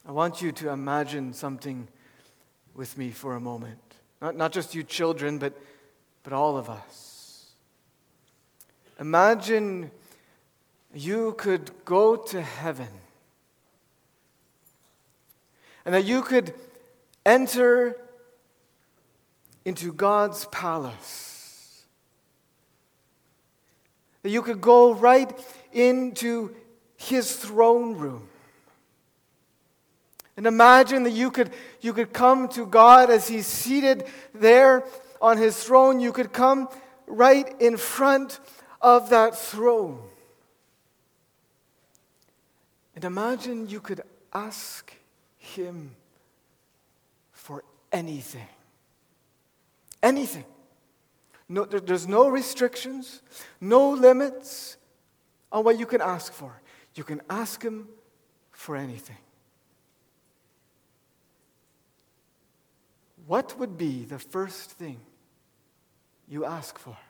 I want you to imagine something with me for a moment. Not just you children, but all of us. Imagine you could go to heaven and that you could enter into God's palace. That you could go right into His throne room. And imagine that you could come to God as He's seated there on His throne. You could come right in front of that throne. And imagine you could ask Him for anything. Anything. No, there's no restrictions, no limits on what you can ask for. You can ask Him for anything. What would be the first thing you ask for?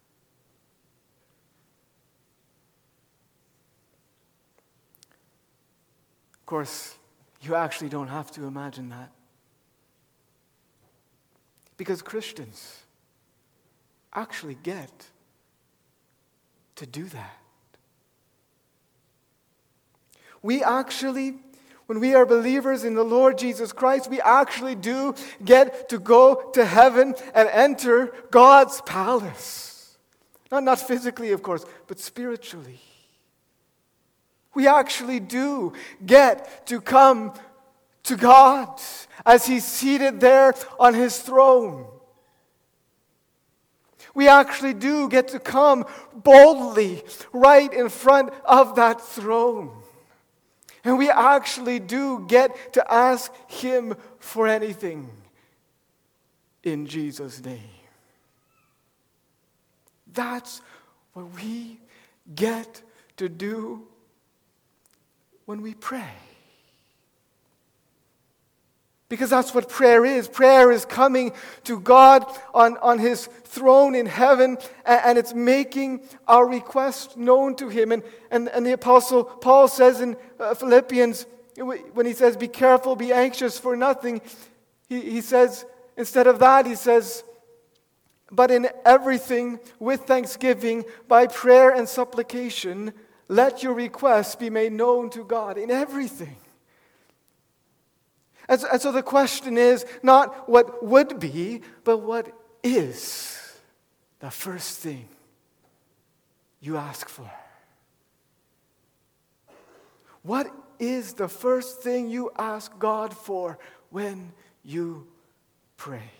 Of course, you actually don't have to imagine that. Because Christians actually get to do that. We actually, when we are believers in the Lord Jesus Christ, we actually do get to go to heaven and enter God's palace. Not physically, of course, but spiritually. We actually do get to come to God as He's seated there on His throne. We actually do get to come boldly right in front of that throne. And we actually do get to ask Him for anything in Jesus' name. That's what we get to do when we pray. Because that's what prayer is. Prayer is coming to God on His throne in heaven, and it's making our request known to Him. And the Apostle Paul says in Philippians, when he says, be careful, be anxious for nothing, he says, instead of that, he says, but in everything with thanksgiving, by prayer and supplication, let your requests be made known to God. In everything. And so the question is not what would be, but what is the first thing you ask for? What is the first thing you ask God for when you pray?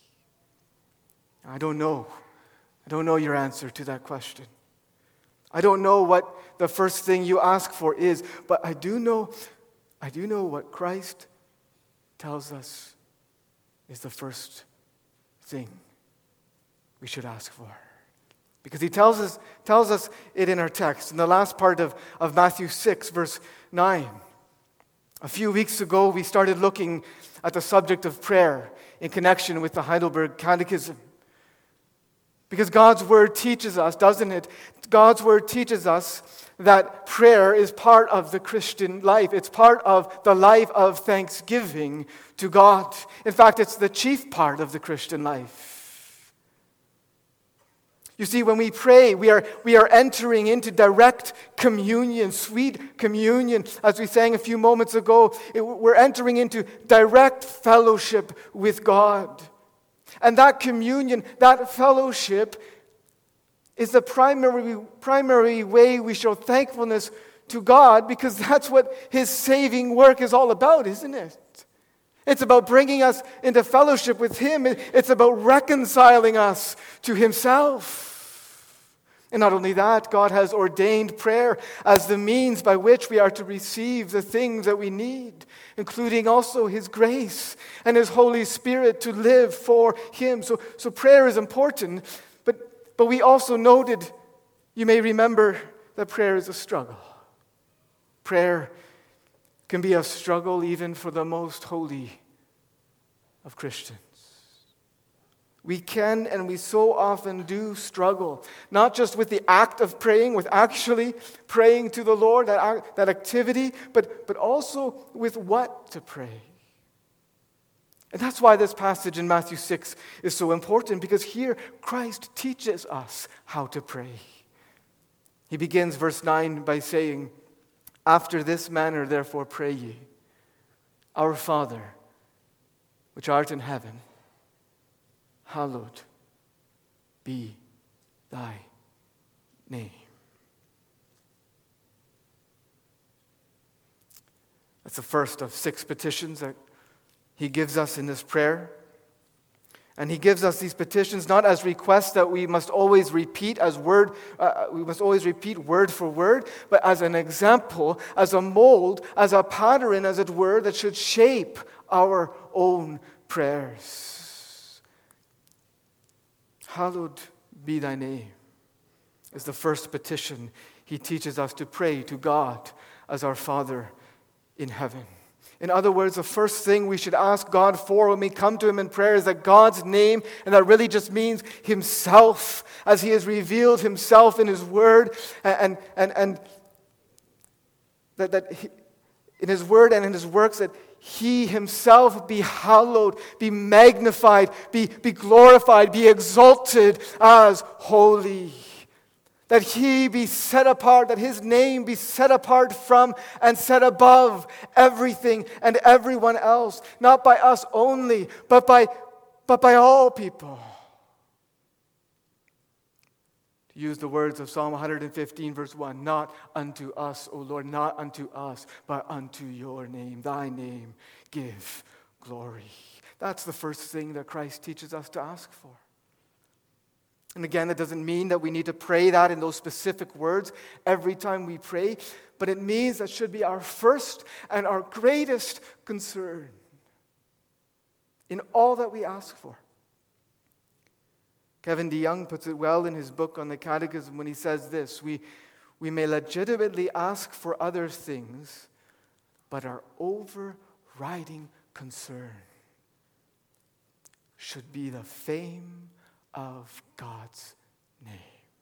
I don't know. I don't know your answer to that question. I don't know what the first thing you ask for is, but I do know what Christ tells us is the first thing we should ask for. Because He tells us it in our text, in the last part of Matthew 6, verse 9. A few weeks ago, we started looking at the subject of prayer in connection with the Heidelberg Catechism. Because God's Word teaches us, doesn't it? God's Word teaches us that prayer is part of the Christian life. It's part of the life of thanksgiving to God. In fact, it's the chief part of the Christian life. You see, when we pray, we are entering into direct communion, sweet communion. As we sang a few moments ago, we're entering into direct fellowship with God. And that communion, that fellowship, is the primary way we show thankfulness to God, because that's what His saving work is all about, isn't it? It's about bringing us into fellowship with Him. It's about reconciling us to Himself. And not only that, God has ordained prayer as the means by which we are to receive the things that we need, including also His grace and His Holy Spirit to live for Him. So prayer is important, but we also noted, you may remember, that prayer is a struggle. Prayer can be a struggle even for the most holy of Christians. We can and we so often do struggle, not just with the act of praying, with actually praying to the Lord, that activity, but also with what to pray. And that's why this passage in Matthew 6 is so important, because here Christ teaches us how to pray. He begins verse 9 by saying, "After this manner therefore pray ye, Our Father, which art in heaven, hallowed be thy name." That's the first of 6 petitions that he gives us in this prayer. And he gives us these petitions not as requests that we must always repeat word for word, but as an example, as a mold, as a pattern, as it were, that should shape our own prayers. Hallowed be thy name is the first petition he teaches us to pray to God as our Father in heaven. In other words, the first thing we should ask God for when we come to him in prayer is that God's name, and that really just means himself, as he has revealed himself in his word, and that he, in his word and in his works, that he himself be hallowed, be magnified, be glorified, be exalted as holy. That he be set apart, that his name be set apart from and set above everything and everyone else. Not by us only, but by all people. To use the words of Psalm 115, verse 1, "Not unto us, O Lord, not unto us, but unto your name, thy name, give glory." That's the first thing that Christ teaches us to ask for. And again, that doesn't mean that we need to pray that in those specific words every time we pray, but it means that should be our first and our greatest concern in all that we ask for. Kevin DeYoung puts it well in his book on the Catechism when he says this: we may legitimately ask for other things, but our overriding concern should be the fame of God's name.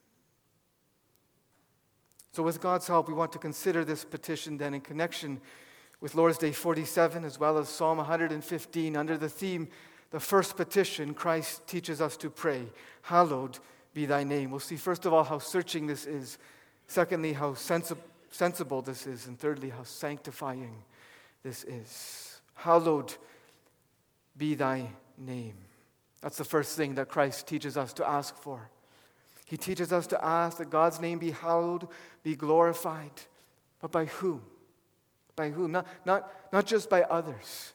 So with God's help, we want to consider this petition then in connection with Lord's Day 47 as well as Psalm 115 under the theme, the first petition Christ teaches us to pray, "Hallowed be thy name." We'll see first of all how searching this is, secondly how sensible this is, and thirdly how sanctifying this is. Hallowed be thy name. That's the first thing that Christ teaches us to ask for. He teaches us to ask that God's name be hallowed, be glorified. But by whom? By whom? Not just by others,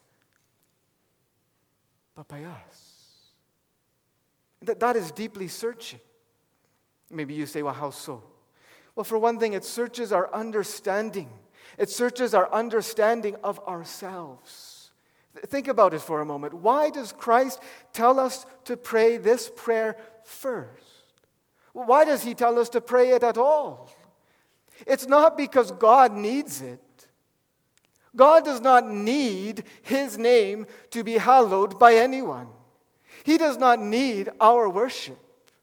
but by us. That is deeply searching. Maybe you say, well, how so? Well, for one thing, it searches our understanding. It searches our understanding of ourselves. Think about it for a moment. Why does Christ tell us to pray this prayer first? Why does he tell us to pray it at all? It's not because God needs it. God does not need his name to be hallowed by anyone. He does not need our worship.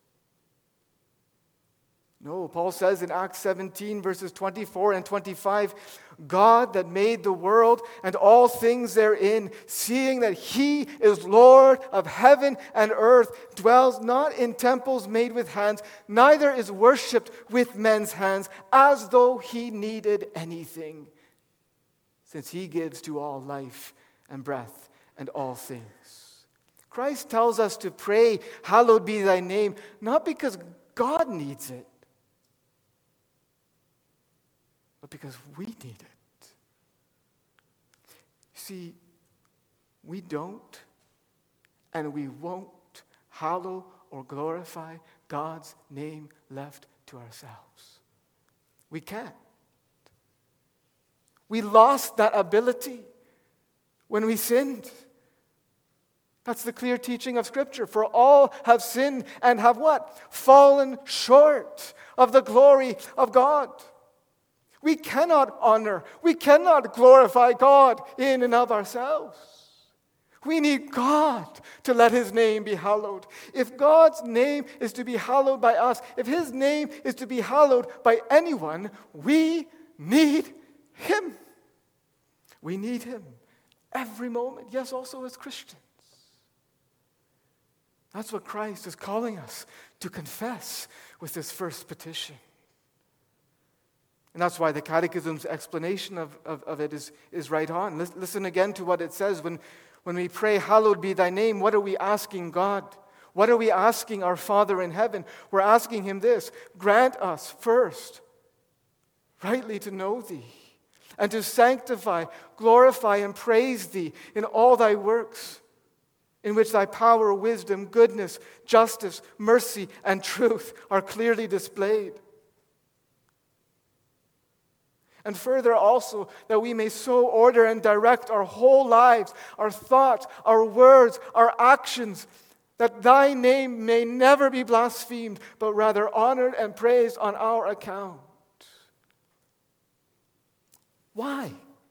No, Paul says in Acts 17, verses 24 and 25, "God that made the world and all things therein, seeing that he is Lord of heaven and earth, dwells not in temples made with hands, neither is worshipped with men's hands, as though he needed anything, since he gives to all life and breath and all things." Christ tells us to pray, "Hallowed be thy name," not because God needs it, but because we need it. See, we don't and we won't hallow or glorify God's name left to ourselves. We can't. We lost that ability when we sinned. That's the clear teaching of Scripture. For all have sinned and have what? Fallen short of the glory of God. We cannot honor, we cannot glorify God in and of ourselves. We need God to let his name be hallowed. If God's name is to be hallowed by us, if his name is to be hallowed by anyone, we need him. We need him every moment. Yes, also as Christians. That's what Christ is calling us to confess with this first petition. And that's why the Catechism's explanation of it is right on. Listen again to what it says. When we pray, hallowed be thy name, what are we asking God? What are we asking our Father in heaven? We're asking him this: grant us first rightly to know thee, and to sanctify, glorify, and praise thee in all thy works, in which thy power, wisdom, goodness, justice, mercy, and truth are clearly displayed. And further also, that we may so order and direct our whole lives, our thoughts, our words, our actions, that thy name may never be blasphemed, but rather honored and praised on our account. Why?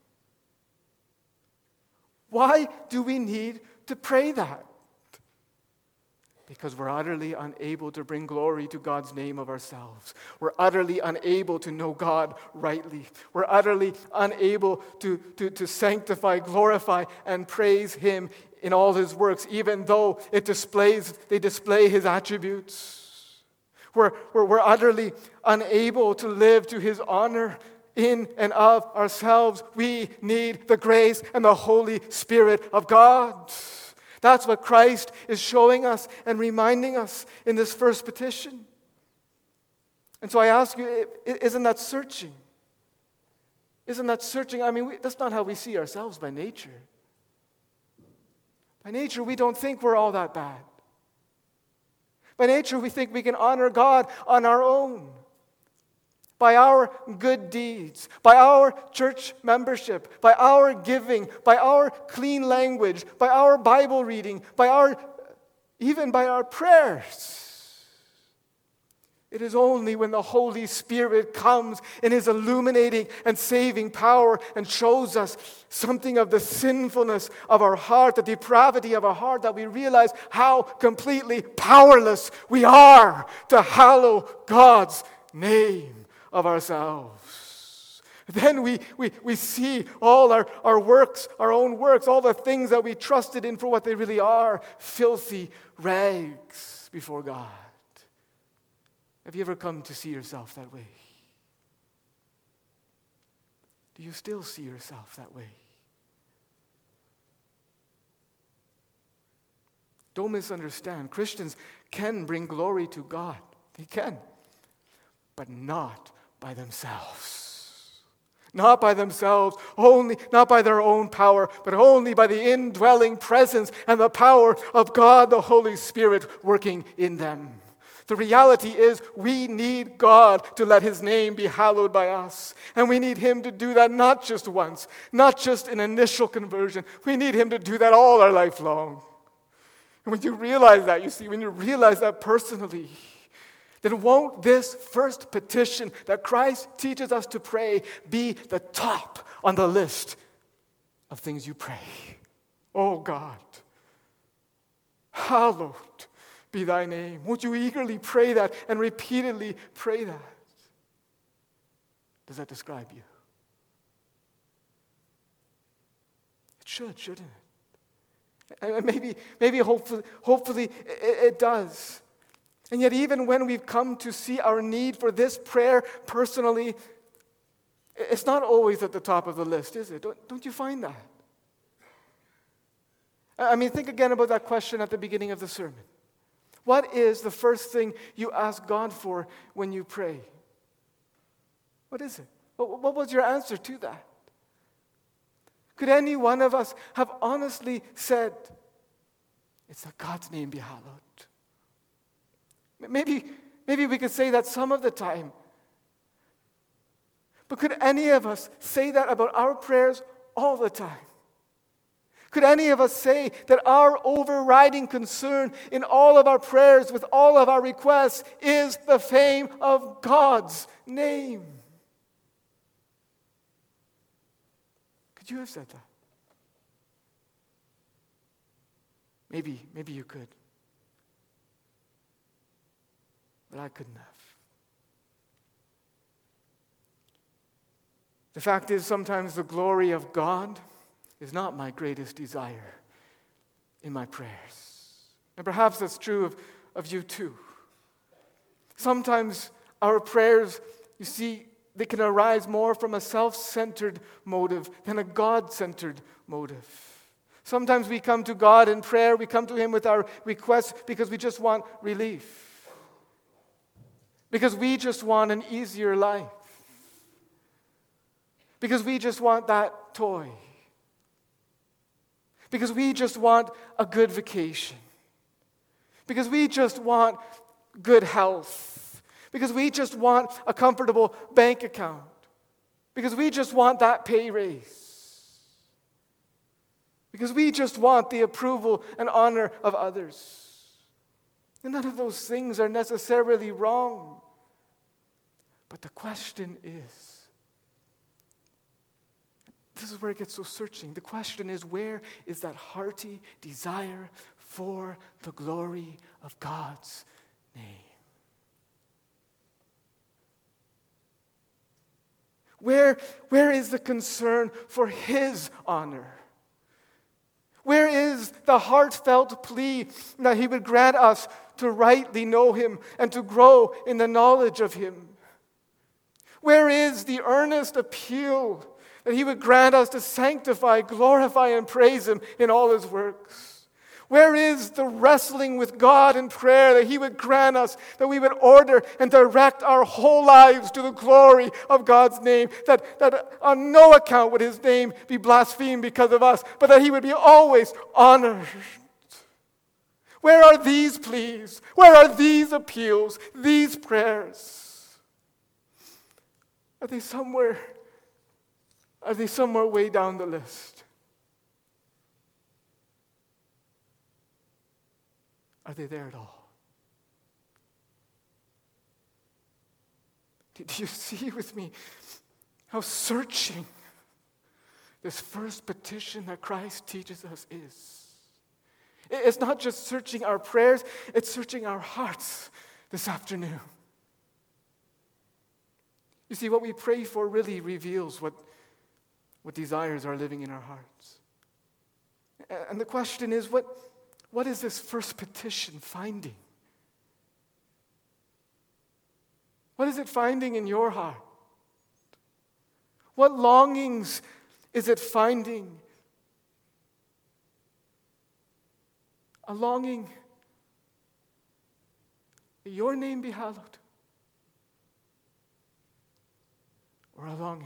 Why do we need to pray that? Because we're utterly unable to bring glory to God's name of ourselves. We're utterly unable to know God rightly. We're utterly unable to sanctify, glorify, and praise him in all his works, even though they display his attributes. We're utterly unable to live to his honor in and of ourselves. We need the grace and the Holy Spirit of God. That's what Christ is showing us and reminding us in this first petition. And so I ask you, isn't that searching? Isn't that searching? I mean, that's not how we see ourselves by nature. By nature, we don't think we're all that bad. By nature, we think we can honor God on our own, by our good deeds, by our church membership, by our giving, by our clean language, by our Bible reading, even by our prayers. It is only when the Holy Spirit comes in his illuminating and saving power and shows us something of the sinfulness of our heart, the depravity of our heart, that we realize how completely powerless we are to hallow God's name of ourselves. Then we see all our works, our own works, all the things that we trusted in for what they really are, filthy rags before God. Have you ever come to see yourself that way? Do you still see yourself that way? Don't misunderstand. Christians can bring glory to God. They can. But not by themselves. Not by themselves, not by their own power, but only by the indwelling presence and the power of God, the Holy Spirit, working in them. The reality is we need God to let his name be hallowed by us. And we need him to do that not just once, not just in initial conversion. We need him to do that all our life long. And when you realize that, when you realize that personally, then won't this first petition that Christ teaches us to pray be the top on the list of things you pray? Oh God, hallowed be thy name. Won't you eagerly pray that and repeatedly pray that? Does that describe you? It should, shouldn't it? And maybe hopefully it does. And yet even when we've come to see our need for this prayer personally, it's not always at the top of the list, is it? Don't you find that? I mean, think again about that question at the beginning of the sermon. What is the first thing you ask God for when you pray? What is it? What was your answer to that? Could any one of us have honestly said, it's that God's name be hallowed? Maybe we could say that some of the time. But could any of us say that about our prayers all the time? Could any of us say that our overriding concern in all of our prayers, with all of our requests, is the fame of God's name? Could you have said that? Maybe you could. But I couldn't have. The fact is, sometimes the glory of God is not my greatest desire in my prayers. And perhaps that's true of you too. Sometimes our prayers, you see, they can arise more from a self-centered motive than a God-centered motive. Sometimes we come to God in prayer, we come to Him with our requests because we just want relief. Because we just want an easier life. Because we just want that toy. Because we just want a good vacation. Because we just want good health. Because we just want a comfortable bank account. Because we just want that pay raise. Because we just want the approval and honor of others. And none of those things are necessarily wrong. But the question is, this is where it gets so searching. The question is, where is that hearty desire for the glory of God's name? Where is the concern for His honor? Where is the heartfelt plea that He would grant us to rightly know Him and to grow in the knowledge of Him? Where is the earnest appeal that He would grant us to sanctify, glorify, and praise Him in all His works? Where is the wrestling with God in prayer that He would grant us, that we would order and direct our whole lives to the glory of God's name, that on no account would His name be blasphemed because of us, but that He would be always honored? Where are these pleas? Where are these appeals, these prayers? Are they somewhere way down the list? Are they there at all? Do you see with me how searching this first petition that Christ teaches us is? It's not just searching our prayers, it's searching our hearts this afternoon. You see, what we pray for really reveals what desires are living in our hearts. And the question is, what is this first petition finding? What is it finding in your heart? What longings is it finding? A longing that your name be hallowed? Or a longing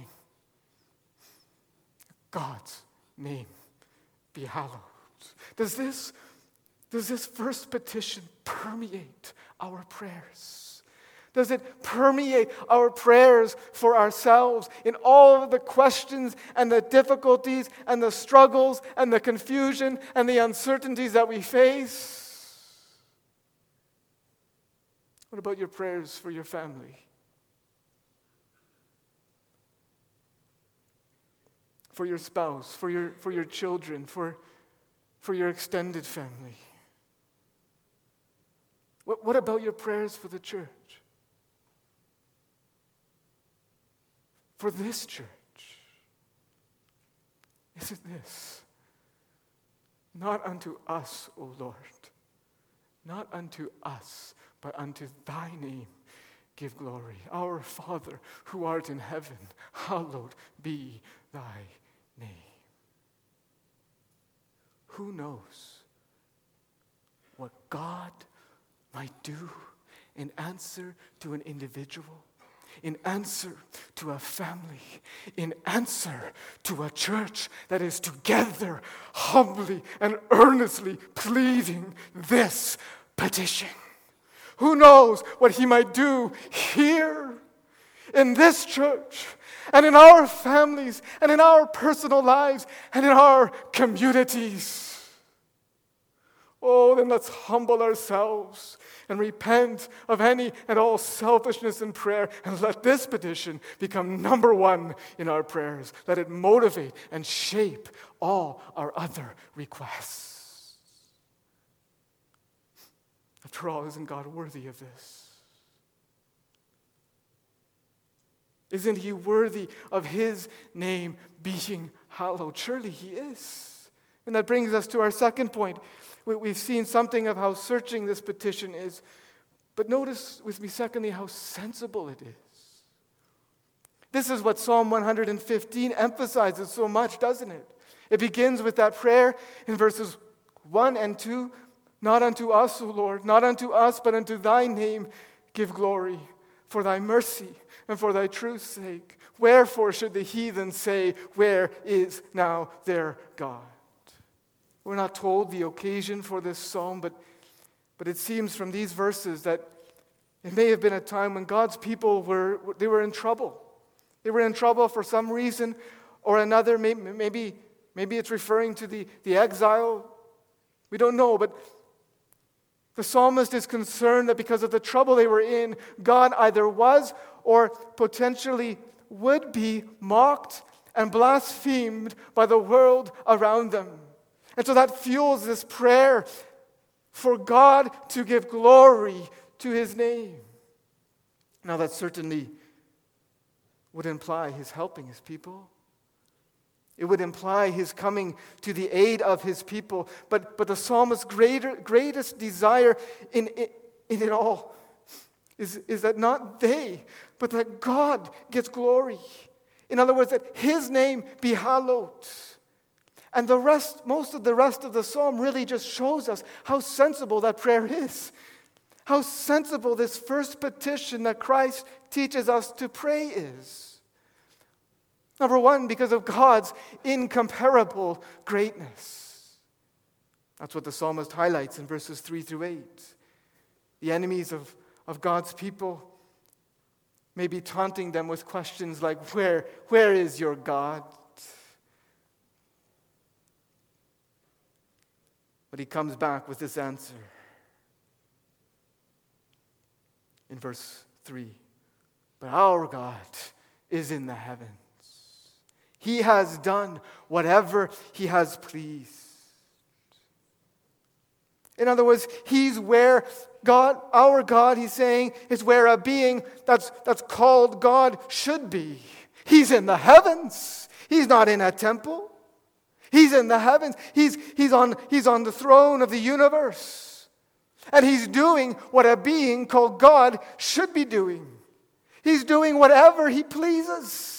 God's name be hallowed? Does this first petition permeate our prayers? Does it permeate our prayers for ourselves in all of the questions and the difficulties and the struggles and the confusion and the uncertainties that we face? What about your prayers for your family? For your spouse, for your children, for your extended family? What about your prayers for the church? For this church? Is it this? Not unto us, O Lord, not unto us, but unto Thy name give glory. Our Father, who art in heaven, hallowed be Thy name. Who knows what God might do in answer to an individual, in answer to a family, in answer to a church that is together humbly and earnestly pleading this petition. Who knows what He might do here in this church and in our families and in our personal lives and in our communities. Oh, then let's humble ourselves and repent of any and all selfishness in prayer, and let this petition become number one in our prayers. Let it motivate and shape all our other requests. After all, isn't God worthy of this? Isn't he worthy of his name being hallowed? Surely he is. And that brings us to our second point. We've seen something of how searching this petition is. But notice with me, secondly, how sensible it is. This is what Psalm 115 emphasizes so much, doesn't it? It begins with that prayer in verses 1 and 2. Not unto us, O Lord, not unto us, but unto thy name give glory, for thy mercy and for thy truth's sake. Wherefore should the heathen say, where is now their God? We're not told the occasion for this psalm, but it seems from these verses that it may have been a time when God's people were in trouble. They were in trouble for some reason or another. Maybe it's referring to the exile. We don't know, but the psalmist is concerned that because of the trouble they were in, God either was or potentially would be mocked and blasphemed by the world around them. And so that fuels this prayer for God to give glory to his name. Now that certainly would imply his helping his people. It would imply his coming to the aid of his people. But the psalmist's greatest desire in it all is that not they, but that God gets glory. In other words, that his name be hallowed. And most of the rest of the psalm really just shows us how sensible that prayer is. How sensible this first petition that Christ teaches us to pray is. Number one, because of God's incomparable greatness. That's what the psalmist highlights in verses 3 through 8. The enemies of God's people may be taunting them with questions like, where is your God? But he comes back with this answer in verse 3. But our God is in the heavens. He has done whatever he has pleased. In other words, he's where God, our God, he's saying, is where a being that's called God should be. He's in the heavens. He's not in a temple. He's in the heavens. He's on the throne of the universe. And he's doing what a being called God should be doing. He's doing whatever he pleases.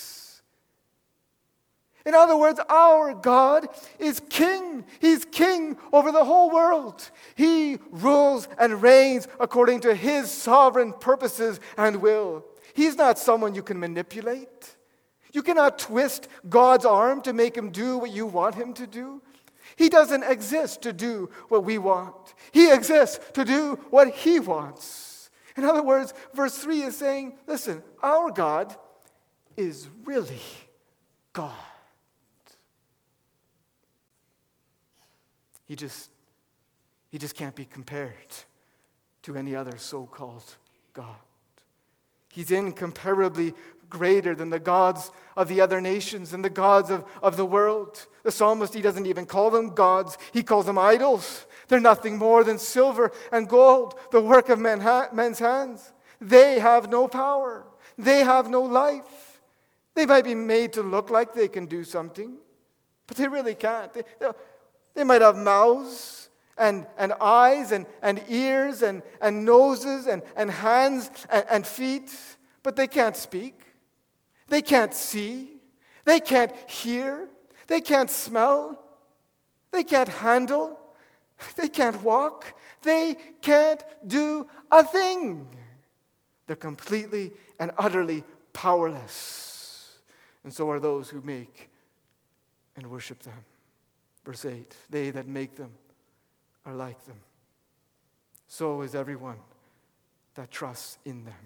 In other words, our God is king. He's king over the whole world. He rules and reigns according to his sovereign purposes and will. He's not someone you can manipulate. You cannot twist God's arm to make him do what you want him to do. He doesn't exist to do what we want. He exists to do what he wants. In other words, verse 3 is saying, listen, our God is really God. He just can't be compared to any other so-called God. He's incomparably greater than the gods of the other nations and the gods of the world. The psalmist, he doesn't even call them gods. He calls them idols. They're nothing more than silver and gold, the work of men's hands. They have no power. They have no life. They might be made to look like they can do something, but they really can't. They might have mouths and eyes and ears and noses and hands and feet, but they can't speak. They can't see. They can't hear. They can't smell. They can't handle. They can't walk. They can't do a thing. They're completely and utterly powerless. And so are those who make and worship them. Verse 8, they that make them are like them. So is everyone that trusts in them.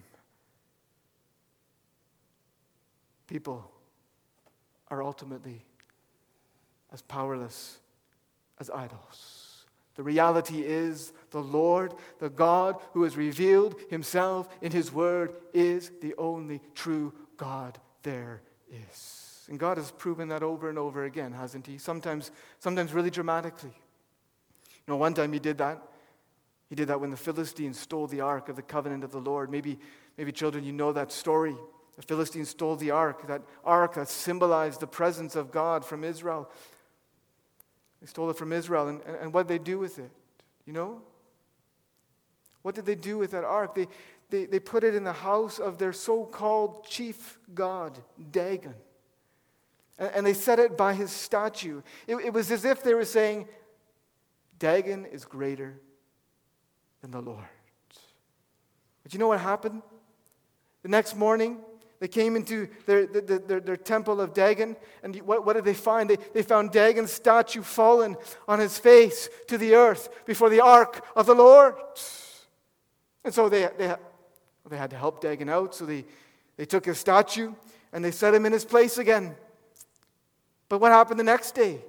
People are ultimately as powerless as idols. The reality is the Lord, the God who has revealed himself in his word, is the only true God there is. And God has proven that over and over again, hasn't he? Sometimes really dramatically. One time he did that. He did that when the Philistines stole the ark of the covenant of the Lord. Maybe children, you know that story. The Philistines stole the ark that symbolized the presence of God from Israel. They stole it from Israel, and what did they do with it? You know? What did they do with that ark? They put it in the house of their so-called chief god, Dagon. And they set it by his statue. It was as if they were saying, Dagon is greater than the Lord. But you know what happened? The next morning, they came into their temple of Dagon, and what did they find? They found Dagon's statue fallen on his face to the earth before the ark of the Lord. And so they had to help Dagon out, so they took his statue and they set him in his place again. But what happened the next day?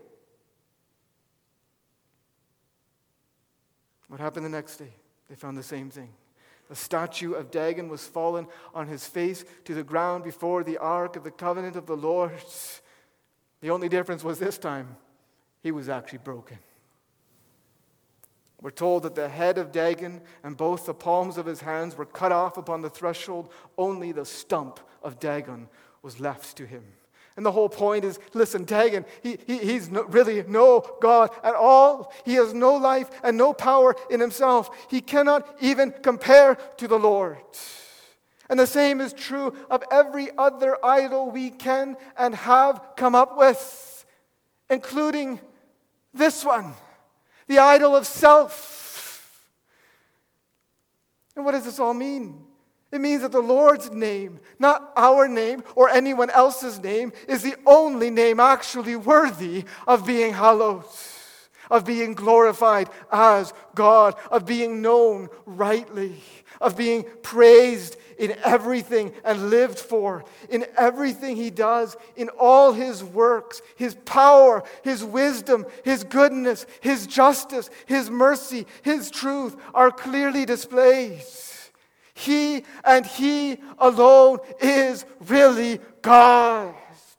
What happened the next day? They found the same thing. The statue of Dagon was fallen on his face to the ground before the ark of the covenant of the Lord. The only difference was this time, he was actually broken. We're told that the head of Dagon and both the palms of his hands were cut off upon the threshold. Only the stump of Dagon was left to him. And the whole point is, listen, Dagon, he's really no God at all. He has no life and no power in himself. He cannot even compare to the Lord. And the same is true of every other idol we can and have come up with, including this one, the idol of self. And what does this all mean? It means that the Lord's name, not our name or anyone else's name, is the only name actually worthy of being hallowed, of being glorified as God, of being known rightly, of being praised in everything and lived for, in everything he does, in all his works, his power, his wisdom, his goodness, his justice, his mercy, his truth are clearly displayed. He and he alone is really God.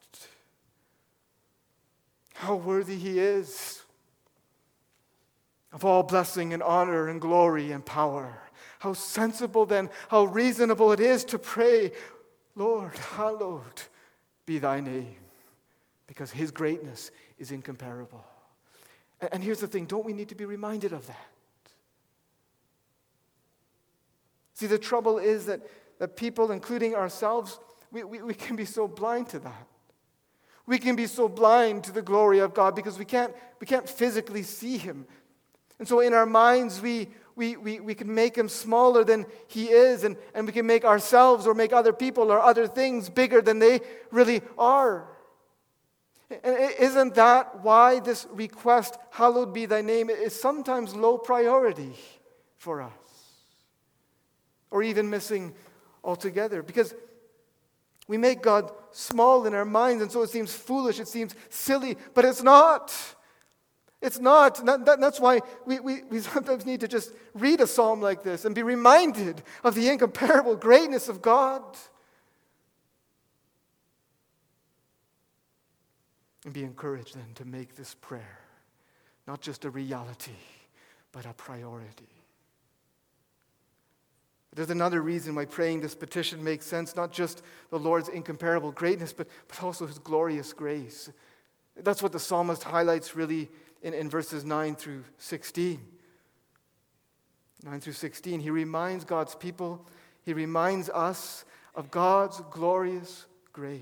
How worthy he is of all blessing and honor and glory and power. How sensible then, how reasonable it is to pray, Lord, hallowed be thy name, because his greatness is incomparable. And here's the thing, don't we need to be reminded of that? See, the trouble is that people, including ourselves, we can be so blind to that. We can be so blind to the glory of God because we can't physically see him. And so in our minds, we can make him smaller than he is, and we can make ourselves or make other people or other things bigger than they really are. And isn't that why this request, hallowed be thy name, is sometimes low priority for us? Or even missing altogether. Because we make God small in our minds, and so it seems foolish, it seems silly, but it's not. It's not. That's why we sometimes need to just read a psalm like this and be reminded of the incomparable greatness of God. And be encouraged then to make this prayer not just a reality, but a priority. There's another reason why praying this petition makes sense, not just the Lord's incomparable greatness, but also his glorious grace. That's what the psalmist highlights really in verses 9 through 16. 9 through 16, he reminds God's people, he reminds us of God's glorious grace.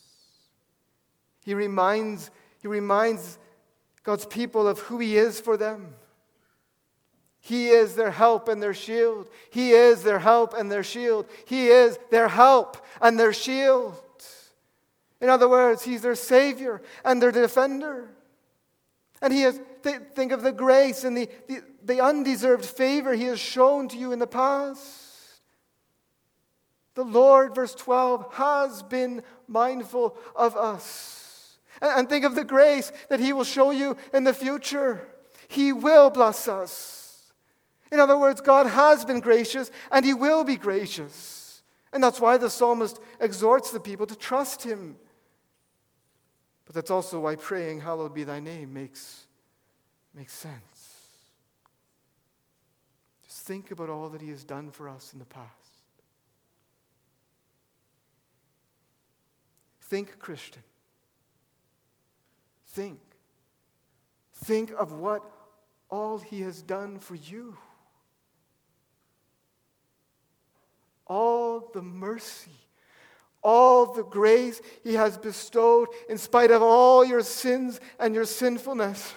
He reminds God's people of who he is for them. He is their help and their shield. He is their help and their shield. He is their help and their shield. In other words, he's their Savior and their defender. And think of the grace and the undeserved favor he has shown to you in the past. The Lord, verse 12, has been mindful of us. And think of the grace that he will show you in the future. He will bless us. In other words, God has been gracious and he will be gracious. And that's why the psalmist exhorts the people to trust him. But that's also why praying, hallowed be thy name, makes sense. Just think about all that he has done for us in the past. Think, Christian. Think. Think of what all he has done for you. All the mercy, all the grace he has bestowed in spite of all your sins and your sinfulness.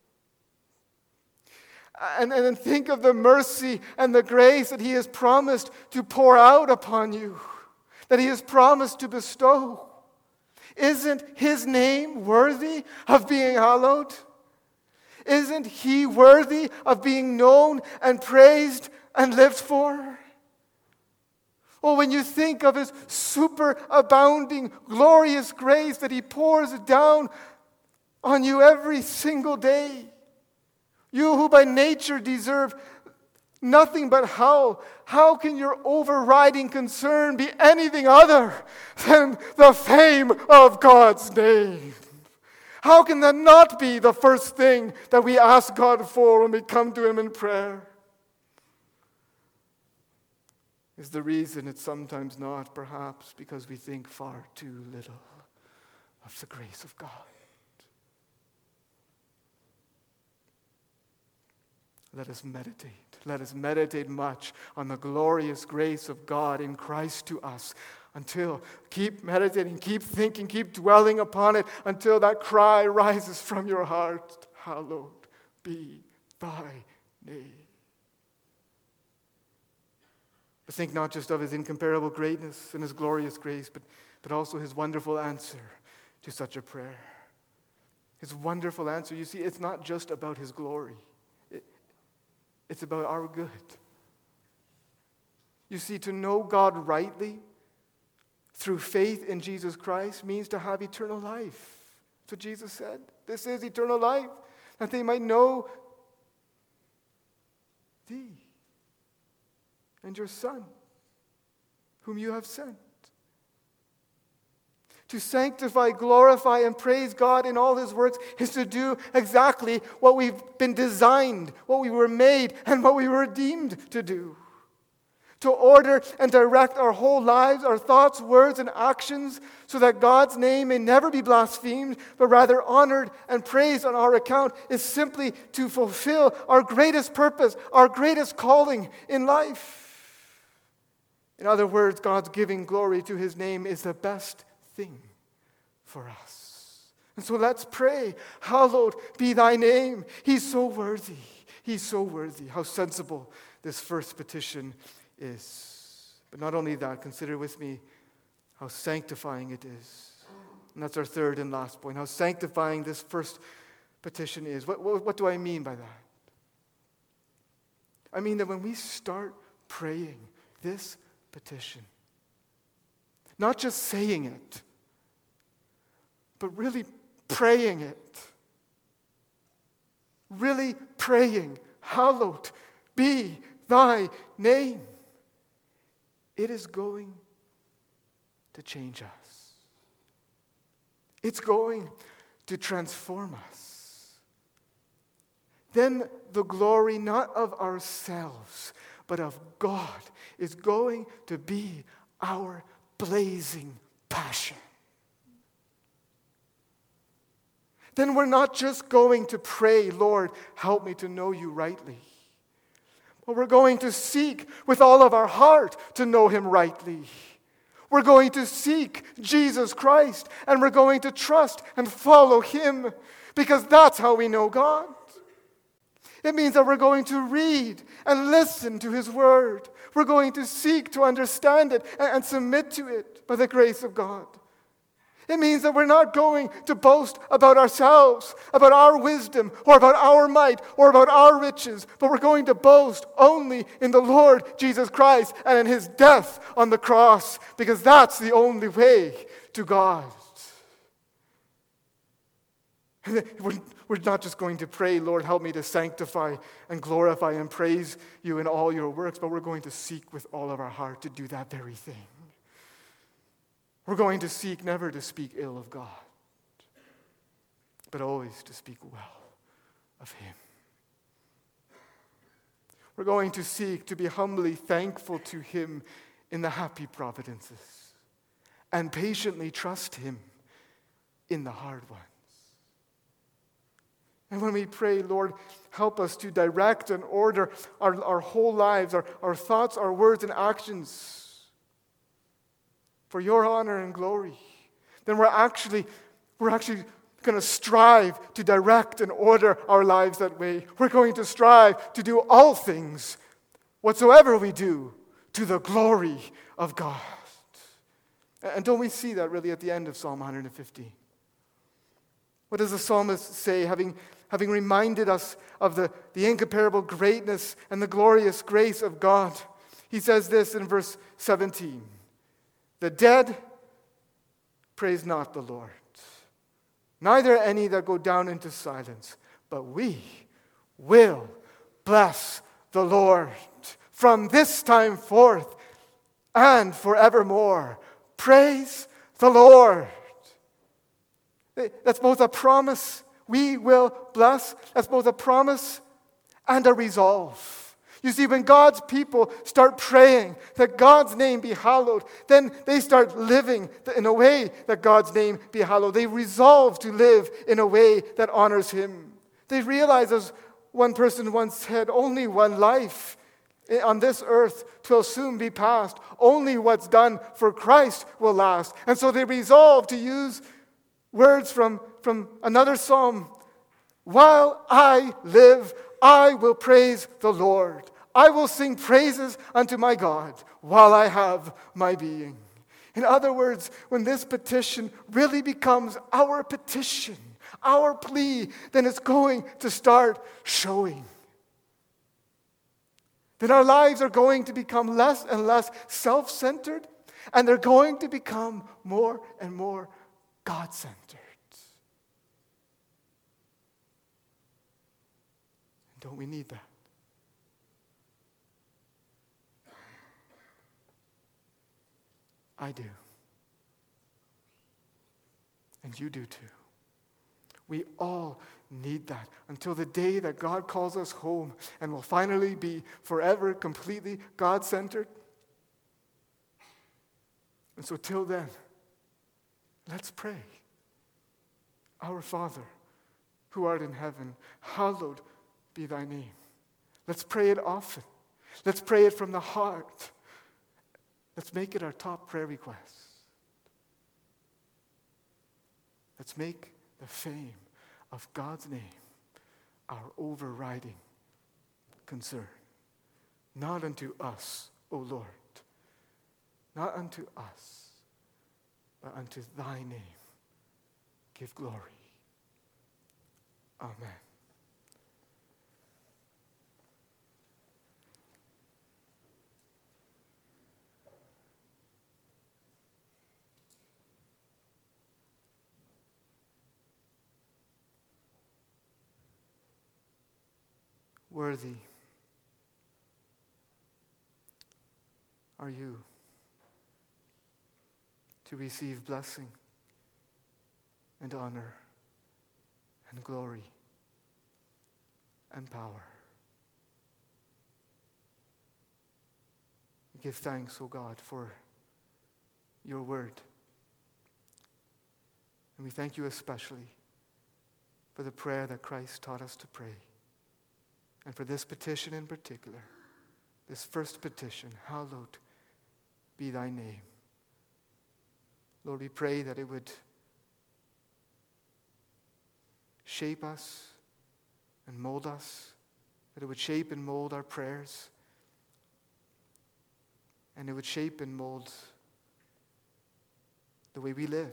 And then think of the mercy and the grace that he has promised to pour out upon you, that he has promised to bestow. Isn't his name worthy of being hallowed? Isn't he worthy of being known and praised and lived for? Well, when you think of his superabounding, glorious grace that he pours down on you every single day, you who by nature deserve nothing but hell, how can your overriding concern be anything other than the fame of God's name? How can that not be the first thing that we ask God for when we come to him in prayer? Is the reason it's sometimes not, perhaps, because we think far too little of the grace of God. Let us meditate. Let us meditate much on the glorious grace of God in Christ to us until, keep meditating, keep thinking, keep dwelling upon it until that cry rises from your heart, hallowed be thy name. But think not just of his incomparable greatness and his glorious grace, but also his wonderful answer to such a prayer. His wonderful answer. You see, it's not just about his glory. It's about our good. You see, to know God rightly through faith in Jesus Christ means to have eternal life. That's what Jesus said. This is eternal life, that they might know thee and your Son, whom you have sent. To sanctify, glorify, and praise God in all his works is to do exactly what we've been designed, what we were made, and what we were redeemed to do. To order and direct our whole lives, our thoughts, words, and actions, so that God's name may never be blasphemed, but rather honored and praised on our account, is simply to fulfill our greatest purpose, our greatest calling in life. In other words, God's giving glory to his name is the best thing for us. And so let's pray, hallowed be thy name. He's so worthy. He's so worthy. How sensible this first petition is. But not only that, consider with me how sanctifying it is. And that's our third and last point, how sanctifying this first petition is. What do I mean by that? I mean that when we start praying this petition, not just saying it, but really praying it. Really praying, hallowed be thy name. It is going to change us. It's going to transform us. Then the glory not of ourselves, but of God is going to be our blazing passion. Then we're not just going to pray, Lord, help me to know you rightly. But we're going to seek with all of our heart to know him rightly. We're going to seek Jesus Christ, and we're going to trust and follow him, because that's how we know God. It means that we're going to read and listen to his word. We're going to seek to understand it and submit to it by the grace of God. It means that we're not going to boast about ourselves, about our wisdom, or about our might, or about our riches, but we're going to boast only in the Lord Jesus Christ and in his death on the cross, because that's the only way to God. We're not just going to pray, Lord, help me to sanctify and glorify and praise you in all your works, but we're going to seek with all of our heart to do that very thing. We're going to seek never to speak ill of God, but always to speak well of him. We're going to seek to be humbly thankful to Him in the happy providences and patiently trust Him in the hard ones. And when we pray, Lord, help us to direct and order our whole lives, our thoughts, our words, and actions for your honor and glory, then we're actually going to strive to direct and order our lives that way. We're going to strive to do all things, whatsoever we do, to the glory of God. And don't we see that really at the end of Psalm 115? What does the psalmist say, having reminded us of the incomparable greatness and the glorious grace of God? He says this in verse 17. The dead praise not the Lord, neither any that go down into silence, but we will bless the Lord from this time forth and forevermore. Praise the Lord. That's both a promise, we will bless. That's both a promise and a resolve. You see, when God's people start praying that God's name be hallowed, then they start living in a way that God's name be hallowed. They resolve to live in a way that honors Him. They realize, as one person once said, only one life on this earth will soon be past. Only what's done for Christ will last. And so they resolve to use words from another psalm. While I live, I will praise the Lord. I will sing praises unto my God while I have my being. In other words, when this petition really becomes our petition, our plea, then it's going to start showing. Then our lives are going to become less and less self-centered, and they're going to become more and more God-centered. And don't we need that? I do. And you do too. We all need that until the day that God calls us home and will finally be forever completely God-centered. And so till then, let's pray. Our Father, who art in heaven, hallowed be thy name. Let's pray it often. Let's pray it from the heart. Let's make it our top prayer request. Let's make the fame of God's name our overriding concern. Not unto us, O Lord, not unto us, but unto thy name give glory. Amen. Worthy are you to receive blessing and honor and glory and power. We give thanks, O God, for your word. And we thank you especially for the prayer that Christ taught us to pray. And for this petition in particular, this first petition, hallowed be thy name. Lord, we pray that it would shape us and mold us, that it would shape and mold our prayers, and it would shape and mold the way we live.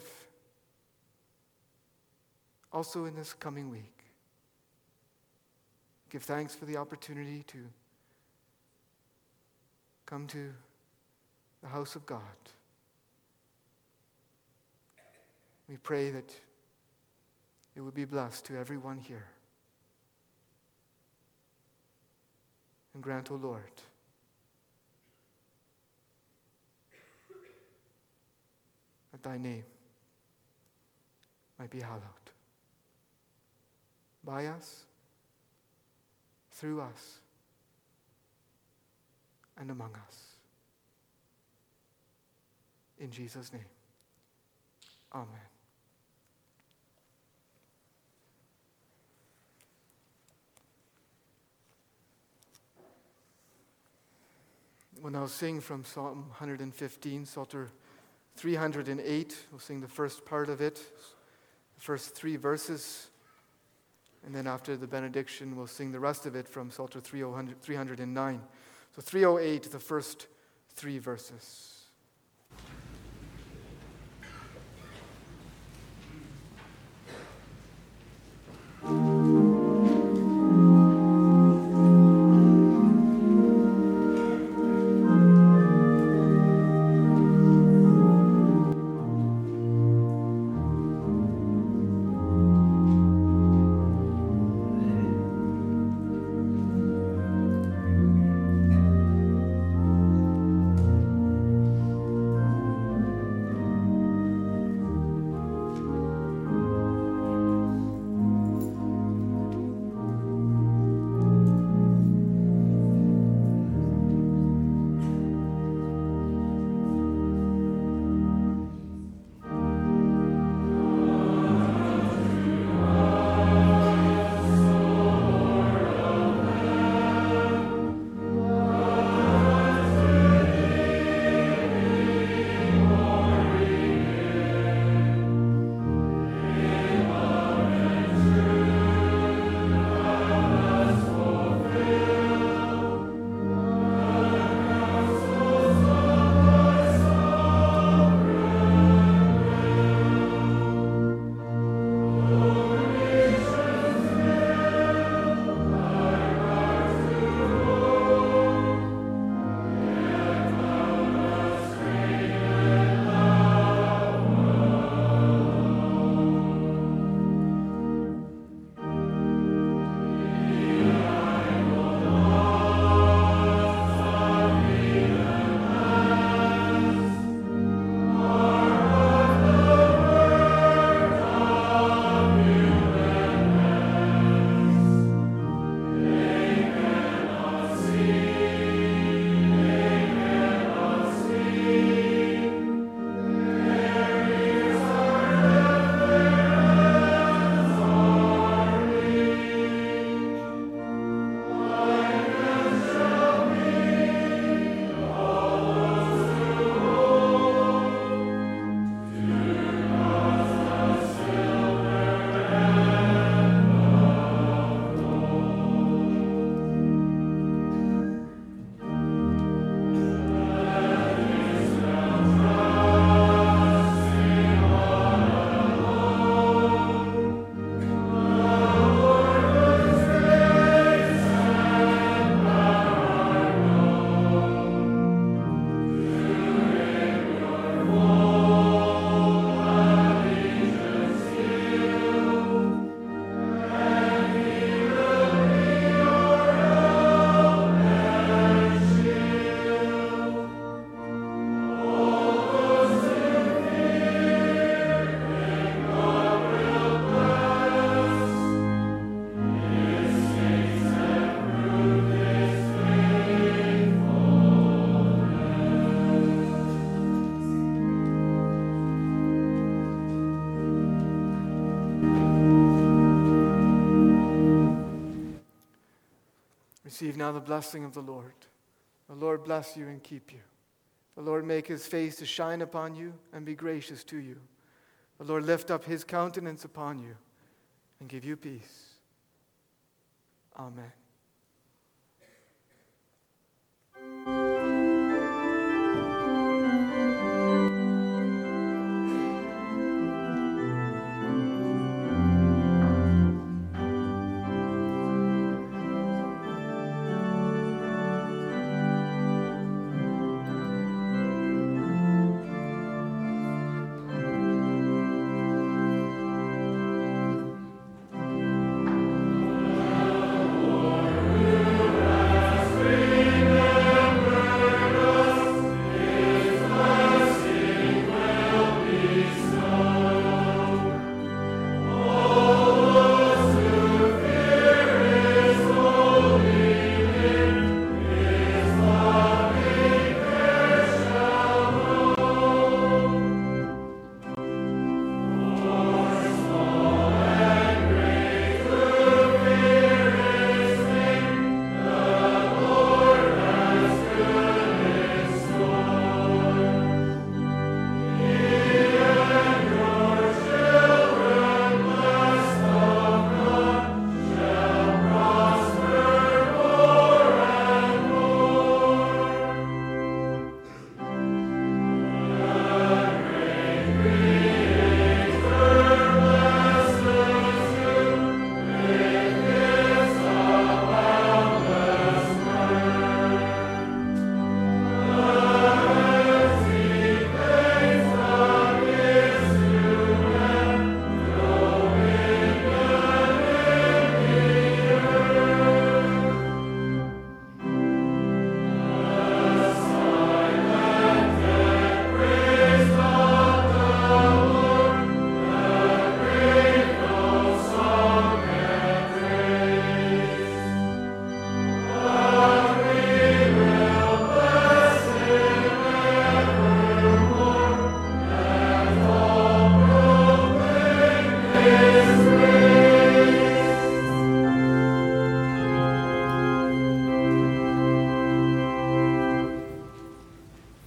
Also in this coming week, give thanks for the opportunity to come to the house of God. We pray that it would be blessed to everyone here. And grant, O Lord, that thy name might be hallowed by us, through us, and among us. In Jesus' name, amen. We'll now sing from Psalm 115, Psalter 308. We'll sing the first part of it, the first 3 verses. And then after the benediction, we'll sing the rest of it from Psalter 309. So 308, the first 3 verses. Receive now the blessing of the Lord. The Lord bless you and keep you. The Lord make his face to shine upon you and be gracious to you. The Lord lift up his countenance upon you and give you peace. Amen.